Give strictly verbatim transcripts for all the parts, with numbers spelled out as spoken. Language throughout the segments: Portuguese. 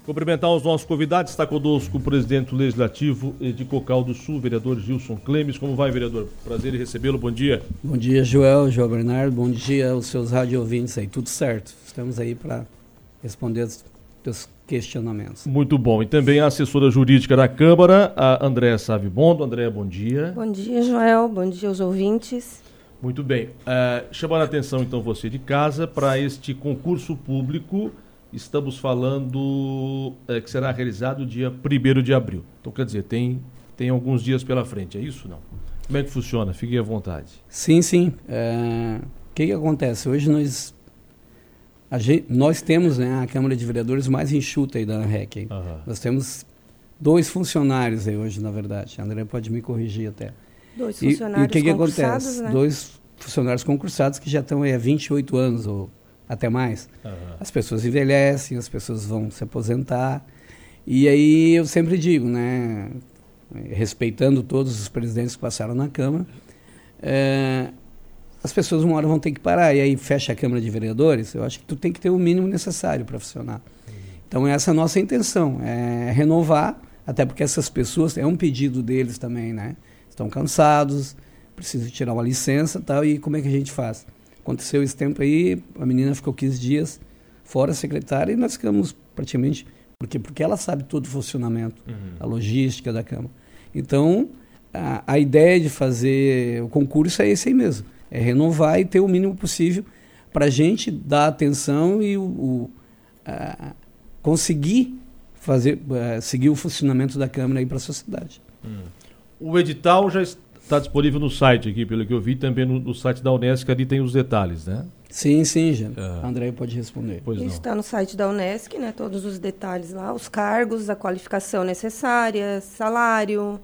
Cumprimentar os nossos convidados, está conosco o presidente do Legislativo de Cocal do Sul, vereador Gilson Clemes. Como vai, vereador? Prazer em recebê-lo, bom dia. Bom dia, Joel, João Bernardo, bom dia aos seus rádio ouvintes aí, tudo certo. Estamos aí para responder os teus questionamentos. Muito bom. E também a assessora jurídica da Câmara, a Andréa Savibondo. Andréa, bom dia. Bom dia, Joel, bom dia aos ouvintes. Muito bem. Uh, chamando a atenção, então, você de casa, para este concurso público. Estamos falando é, que será realizado dia primeiro de abril. Então, quer dizer, tem, tem alguns dias pela frente, é isso? Não? Como é que funciona? Fique à vontade. Sim, sim. É, o que, que acontece? Hoje nós, a gente, nós temos, né, a Câmara de Vereadores mais enxuta aí da ANREC. Uhum. Nós temos dois funcionários aí hoje, na verdade. A André pode me corrigir até. Dois funcionários e, e o que que acontece? Né? Dois funcionários concursados que já estão aí há vinte e oito anos ou até mais. Uhum. As pessoas envelhecem, as pessoas vão se aposentar. E aí eu sempre digo, né, respeitando todos os presidentes que passaram na Câmara, é, as pessoas uma hora vão ter que parar. E aí fecha a Câmara de Vereadores, eu acho que tu tem que ter o mínimo necessário para funcionar. Uhum. Então essa é a nossa intenção, é renovar, até porque essas pessoas, é um pedido deles também, né? Estão cansados, precisam tirar uma licença e tal, e como é que a gente faz? Aconteceu esse tempo aí, a menina ficou quinze dias fora, secretária, e nós ficamos praticamente... Porque, porque ela sabe todo o funcionamento, uhum. a logística da Câmara. Então, a, a ideia de fazer o concurso é esse aí mesmo. É renovar e ter o mínimo possível para a gente dar atenção e o, o, a, conseguir fazer, a, seguir o funcionamento da Câmara aí para a sociedade. Uhum. O edital já está... Está disponível no site aqui, pelo que eu vi, também no, no site da Unesc, ali tem os detalhes, né? Sim, sim, já. É. A André pode responder. Pois Isso está no site da Unesc, né? Todos os detalhes lá, os cargos, a qualificação necessária, salário,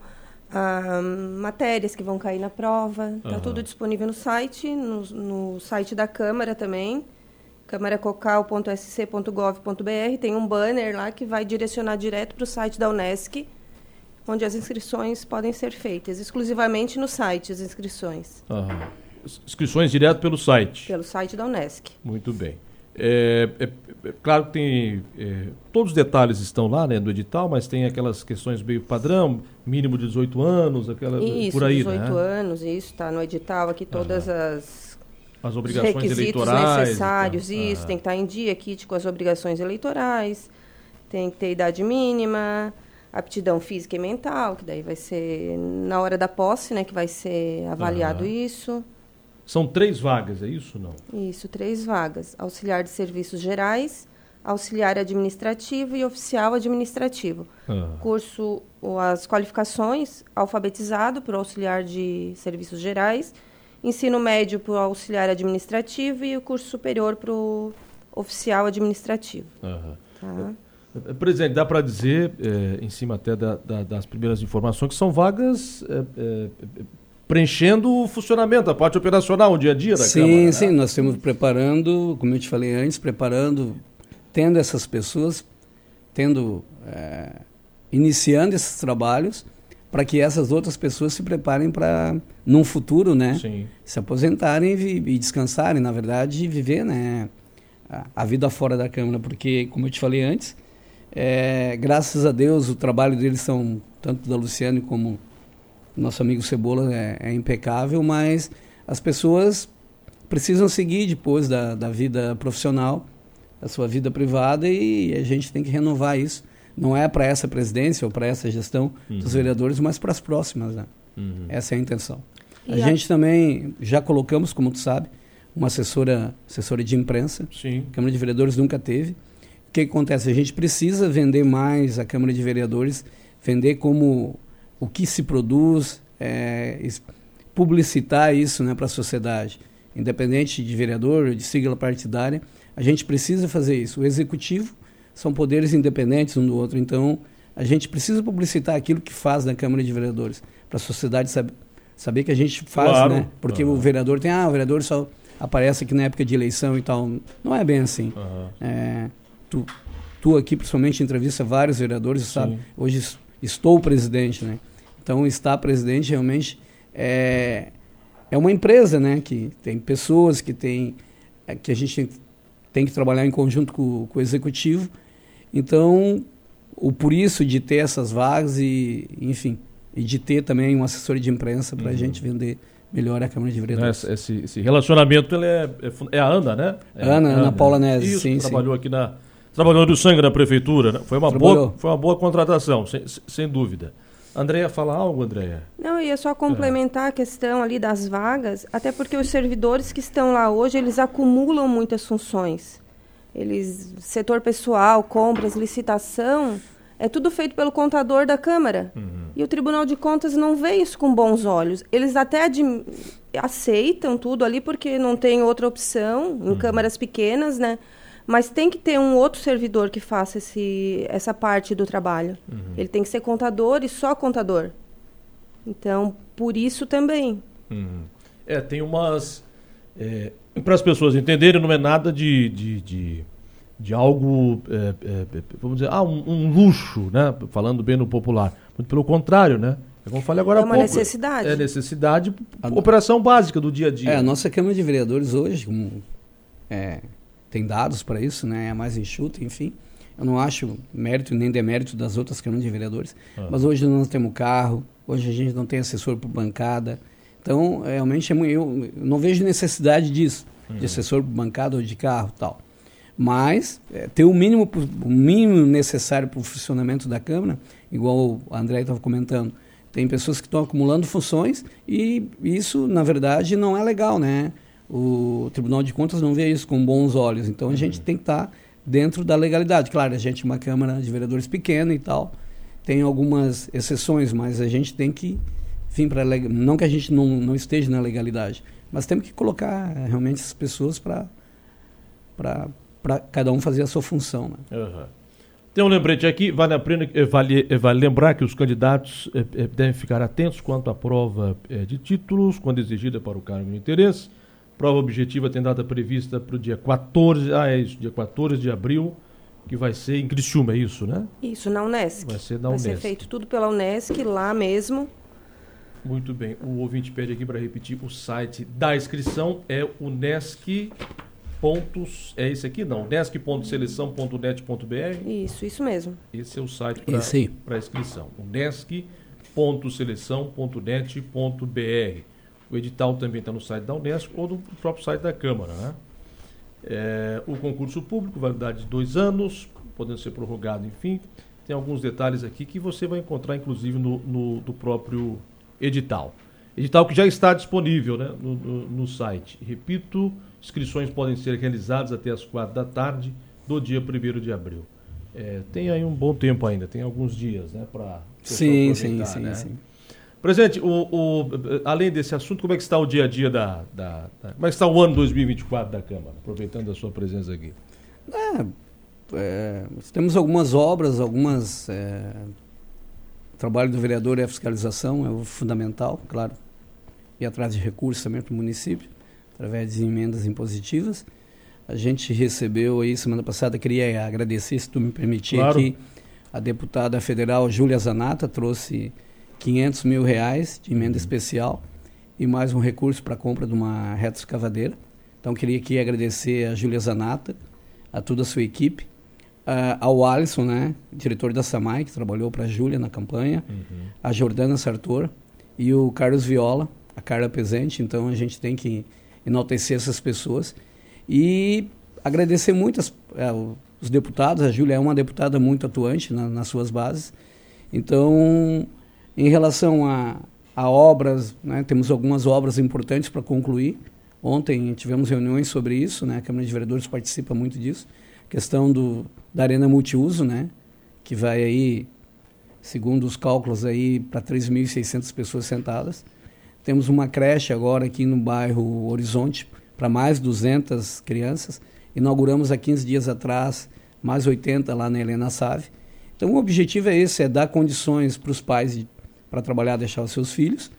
ah, matérias que vão cair na prova. Está uhum. tudo disponível no site, no, no site da Câmara também, câmara cocal ponto s c ponto gov ponto b r. Tem um banner lá que vai direcionar direto para o site da Unesc, onde as inscrições podem ser feitas, exclusivamente no site, as inscrições. Uhum. Inscrições direto pelo site? Pelo site da Unesc. Muito bem. É, é, é claro que tem... É, todos os detalhes estão lá, né, do edital, mas tem aquelas questões meio padrão, mínimo de dezoito anos, aquela, isso, por aí, dezoito né? anos, isso, está no edital aqui, todas uhum. as... As obrigações requisitos eleitorais. necessários, então. isso, uhum. tem que estar em dia aqui com as obrigações eleitorais, tem que ter idade mínima... aptidão física e mental, que daí vai ser na hora da posse, né, que vai ser avaliado uhum. isso. São três vagas, é isso ou não? Isso, três vagas. Auxiliar de serviços gerais, auxiliar administrativo e oficial administrativo. Uhum. Curso, as qualificações, alfabetizado para o auxiliar de serviços gerais, ensino médio para o auxiliar administrativo e o curso superior para o oficial administrativo. Uhum. Tá? Presidente, dá para dizer, é, em cima até da, da, das primeiras informações, que são vagas é, é, preenchendo o funcionamento, a parte operacional, o dia a dia da sim, Câmara. Sim, sim, né? Nós estamos preparando, como eu te falei antes, preparando, tendo essas pessoas, tendo, é, iniciando esses trabalhos, para que essas outras pessoas se preparem para, num futuro, né, sim. se aposentarem e, e descansarem, na verdade, e viver, né, a, a vida fora da Câmara, porque, como eu te falei antes, É, graças a Deus o trabalho deles são, tanto da Luciane como nosso amigo Cebola, é, é impecável, mas as pessoas precisam seguir depois da, da vida profissional, da sua vida privada, e a gente tem que renovar isso. Não é para essa presidência ou para essa gestão uhum. dos vereadores, mas para as próximas, né? Uhum. Essa é a intenção. E a, a gente também já colocamos, como tu sabe, uma assessora, assessora de imprensa. Sim. A Câmara de Vereadores nunca teve. O que acontece? A gente precisa vender mais a Câmara de Vereadores, vender como o que se produz, é, publicitar isso, né, para a sociedade. Independente de vereador, de sigla partidária, a gente precisa fazer isso. O executivo são poderes independentes um do outro, então a gente precisa publicitar aquilo que faz na Câmara de Vereadores, para a sociedade saber, saber que a gente faz, claro. Né? Porque uhum. o vereador tem, ah, o vereador só aparece aqui na época de eleição e tal. Não é bem assim. Uhum. É, Tu, tu aqui, principalmente, entrevista vários vereadores, sabe? Hoje estou presidente, né? Então, estar presidente realmente é, é uma empresa, né? Que tem pessoas, que, tem, é, que a gente tem, tem que trabalhar em conjunto com, com o executivo. Então, o por isso de ter essas vagas e, enfim, e de ter também um assessor de imprensa para a uhum. gente vender melhor a Câmara de Vereadores. Esse, esse relacionamento ele é, é, é a Ana, né? É Ana, Ana, Ana Paula Nese, isso, sim, trabalhou sim. aqui na... Trabalhou do sangue na prefeitura, né? Foi uma boa, foi uma boa contratação, sem, sem dúvida. Andréia, fala algo, Andréia? Não, eu ia só complementar é. a questão ali das vagas, até porque os servidores que estão lá hoje, eles acumulam muitas funções. Eles, setor pessoal, compras, licitação, é tudo feito pelo contador da Câmara. Uhum. E o Tribunal de Contas não vê isso com bons olhos. Eles até admi- aceitam tudo ali porque não tem outra opção, em uhum. câmaras pequenas, né? Mas tem que ter um outro servidor que faça esse, essa parte do trabalho. Uhum. Ele tem que ser contador e só contador. Então, por isso também. Uhum. É, tem umas... É, para as pessoas entenderem, não é nada de, de, de, de algo, é, é, vamos dizer, ah, um, um luxo, né? Falando bem no popular. Muito pelo contrário, né? É como eu falei agora há pouco. É uma necessidade. É necessidade, a, operação básica do dia a dia. É, a nossa Câmara de Vereadores hoje... Um, é, tem dados para isso, né? É mais enxuta, enfim. Eu não acho mérito nem demérito das outras câmaras de vereadores. Ah. Mas hoje nós não temos carro, hoje a gente não tem assessor por bancada. Então, realmente, eu não vejo necessidade disso, uhum. de assessor por bancada ou de carro e tal. Mas, é, ter o mínimo, o mínimo necessário para o funcionamento da Câmara, igual o André estava comentando, tem pessoas que estão acumulando funções e isso, na verdade, não é legal, né? O Tribunal de Contas não vê isso com bons olhos. Então, a uhum. gente tem que estar dentro da legalidade. Claro, a gente é uma Câmara de Vereadores pequena e tal. Tem algumas exceções, mas a gente tem que vir para... Não que a gente não, não esteja na legalidade, mas temos que colocar realmente as pessoas para cada um fazer a sua função. Né? Uhum. Tem um lembrete aqui. Vale, a pena, vale, vale lembrar que os candidatos eh, devem ficar atentos quanto à prova eh, de títulos, quando exigida para o cargo de interesse. Prova objetiva tem data prevista para o dia quatorze, ah, é isso, dia quatorze de abril, que vai ser em Criciúma, é isso, né? Isso, na Unesc. Vai ser na vai Unesc. Vai ser feito tudo pela Unesc, lá mesmo. Muito bem. O ouvinte pede aqui para repetir o site da inscrição, é unesc. Pontos, é esse aqui? Não, unesc ponto seleção ponto net ponto b r. Isso, isso mesmo. Esse é o site para inscrição. unesc ponto seleção ponto net ponto b r. O edital também está no site da Unesco ou no próprio site da Câmara. Né? É, o concurso público, validade de dois anos, podendo ser prorrogado, enfim. Tem alguns detalhes aqui que você vai encontrar, inclusive, no, no do próprio edital. Edital que já está disponível, né, no, no, no site. Repito, inscrições podem ser realizadas até as quatro da tarde do dia primeiro de abril. É, tem aí um bom tempo ainda, tem alguns dias, né, para sim, sim, sim, né? sim. Presidente, o, o, além desse assunto, como é que está o dia a dia da, da, da... Como é que está o ano dois mil e vinte e quatro da Câmara, aproveitando a sua presença aqui? É, é, temos algumas obras, algumas... É, o trabalho do vereador é a fiscalização, é o fundamental, claro. E atrás de recursos também para o município, através de emendas impositivas. A gente recebeu aí, semana passada, queria agradecer, se tu me permitir, claro. Aqui, a deputada federal Júlia Zanata trouxe quinhentos mil reais de emenda uhum. especial e mais um recurso para a compra de uma reta escavadeira. Então, queria aqui agradecer a Júlia Zanata, a toda a sua equipe, uh, ao Alisson, né, diretor da SAMAI, que trabalhou para a Júlia na campanha, uhum. a Jordana Sartor e o Carlos Viola, a Carla Pesente. Então, a gente tem que enaltecer essas pessoas e agradecer muito as, uh, os deputados. A Júlia é uma deputada muito atuante na, nas suas bases. Então... Em relação a, a obras, né, temos algumas obras importantes para concluir. Ontem tivemos reuniões sobre isso, né, a Câmara de Vereadores participa muito disso. Questão do, da arena multiuso, né, que vai aí, segundo os cálculos, aí para três mil e seiscentas pessoas sentadas. Temos uma creche agora aqui no bairro Horizonte para mais duzentas crianças. Inauguramos há quinze dias atrás mais oitenta lá na Helena Save. Então o objetivo é esse, é dar condições para os pais de para trabalhar, deixar os seus filhos,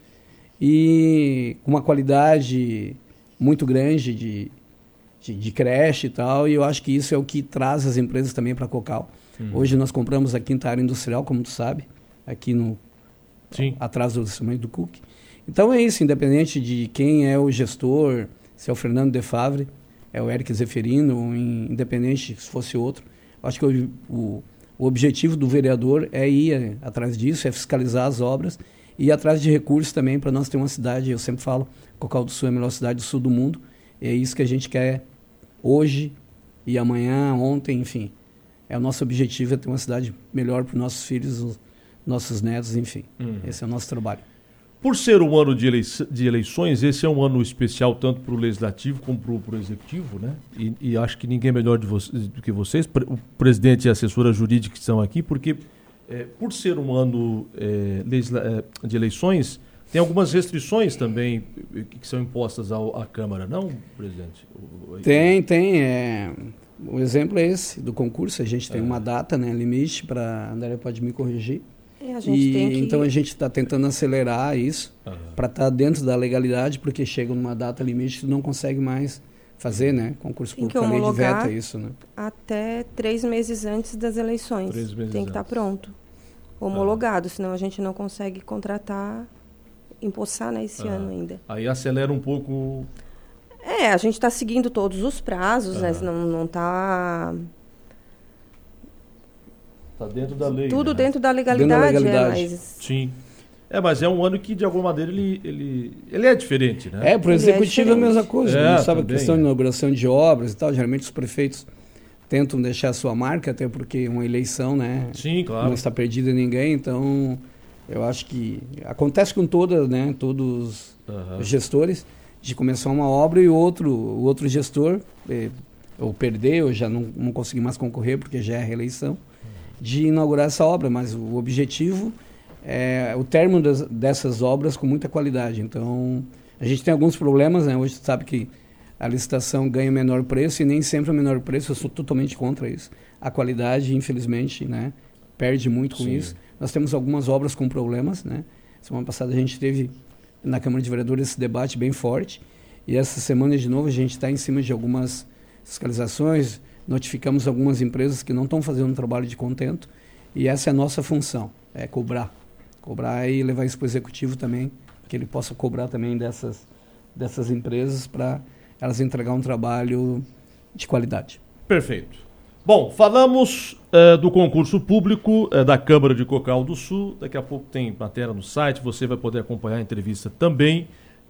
e com uma qualidade muito grande de, de, de creche e tal, e eu acho que isso é o que traz as empresas também para a Cocal. Uhum. Hoje nós compramos a quinta área industrial, como tu sabe, aqui no, Sim. atrás do estacionamento do Cook. Então é isso, independente de quem é o gestor, se é o Fernando De Favre, é o Eric Zeferino, independente se fosse outro, eu acho que o, o o objetivo do vereador é ir é, atrás disso, é fiscalizar as obras e ir atrás de recursos também para nós ter uma cidade, eu sempre falo, Cocal do Sul é a melhor cidade do sul do mundo, e é isso que a gente quer hoje e amanhã, ontem, enfim. É o nosso objetivo, é ter uma cidade melhor para os nossos filhos, os nossos netos, enfim. Uhum. Esse é o nosso trabalho. Por ser um ano de, elei de eleições, esse é um ano especial tanto para o Legislativo como para o Executivo, né? E, e acho que ninguém melhor de do que vocês, o presidente e a assessora jurídica que estão aqui, porque é, por ser um ano é, é, de eleições, tem algumas restrições também que são impostas ao, à Câmara, não, presidente? Tem, tem. É, o exemplo é esse, do concurso. A gente tem é. uma data, né, limite, para a Andréia pode me corrigir. É, a gente e, tem que... Então a gente está tentando acelerar isso uhum. para estar tá dentro da legalidade, porque chega numa data limite e não consegue mais fazer, né? Concurso público, a lei de veto é isso, né? Até três meses antes das eleições. Três meses tem que estar tá pronto. Homologado, uhum. senão a gente não consegue contratar, empossar, né, esse uhum. ano ainda. Aí acelera um pouco... É, a gente está seguindo todos os prazos, uhum. né? Não, não está... Está dentro da lei. Tudo né? dentro da legalidade. Dentro da legalidade. É, mas... Sim. É, mas é um ano que, de alguma maneira, ele, ele, ele é diferente, né? É, para o Executivo é, é a mesma coisa. É, não sabe também. A questão de inauguração de obras e tal. Geralmente os prefeitos tentam deixar a sua marca, até porque uma eleição, né? Sim, claro. Não está perdida ninguém, então eu acho que acontece com todas, né? Todos uhum. os gestores, de começar uma obra e o outro, o outro gestor, eh, ou perder, ou já não, não conseguir mais concorrer, porque já é a reeleição, de inaugurar essa obra, mas o objetivo é o término das, dessas obras com muita qualidade. Então, a gente tem alguns problemas, né? Hoje sabe que a licitação ganha menor preço e nem sempre o menor preço, eu sou totalmente contra isso. A qualidade, infelizmente, né, perde muito com Sim. isso. Nós temos algumas obras com problemas, né? Semana passada a gente teve na Câmara de Vereadores esse debate bem forte e essa semana de novo a gente está em cima de algumas fiscalizações, notificamos algumas empresas que não estão fazendo um trabalho de contento e essa é a nossa função, é cobrar. Cobrar e levar isso para o Executivo também, que ele possa cobrar também dessas, dessas empresas para elas entregar um trabalho de qualidade. Perfeito. Bom, falamos uh, do concurso público uh, da Câmara de Cocal do Sul, daqui a pouco tem matéria no site, você vai poder acompanhar a entrevista também,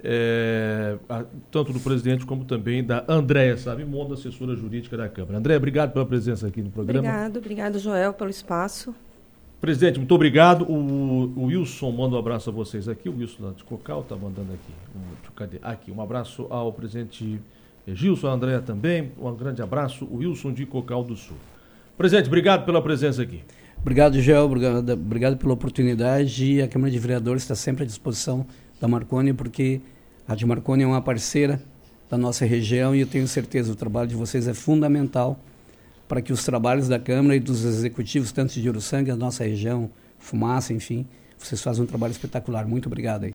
É, a, tanto do presidente como também da Andréia Savimondo, assessora jurídica da Câmara. Andréia, obrigado pela presença aqui no programa. Obrigado, obrigado, Joel, pelo espaço. Presidente, muito obrigado. O, o Wilson manda um abraço a vocês aqui. O Wilson lá de Cocal está mandando aqui. Um, cadê? Aqui, um abraço ao presidente Gilson, a Andréia também. Um grande abraço, o Wilson de Cocal do Sul. Presidente, obrigado pela presença aqui. Obrigado, Joel. Obrigado, obrigado pela oportunidade. E a Câmara de Vereadores está sempre à disposição da Marconi, porque a Rádio Marconi é uma parceira da nossa região e eu tenho certeza, o trabalho de vocês é fundamental para que os trabalhos da Câmara e dos executivos, tanto de Uruçanga, a nossa região, Fumaça, enfim, vocês fazem um trabalho espetacular. Muito obrigado aí.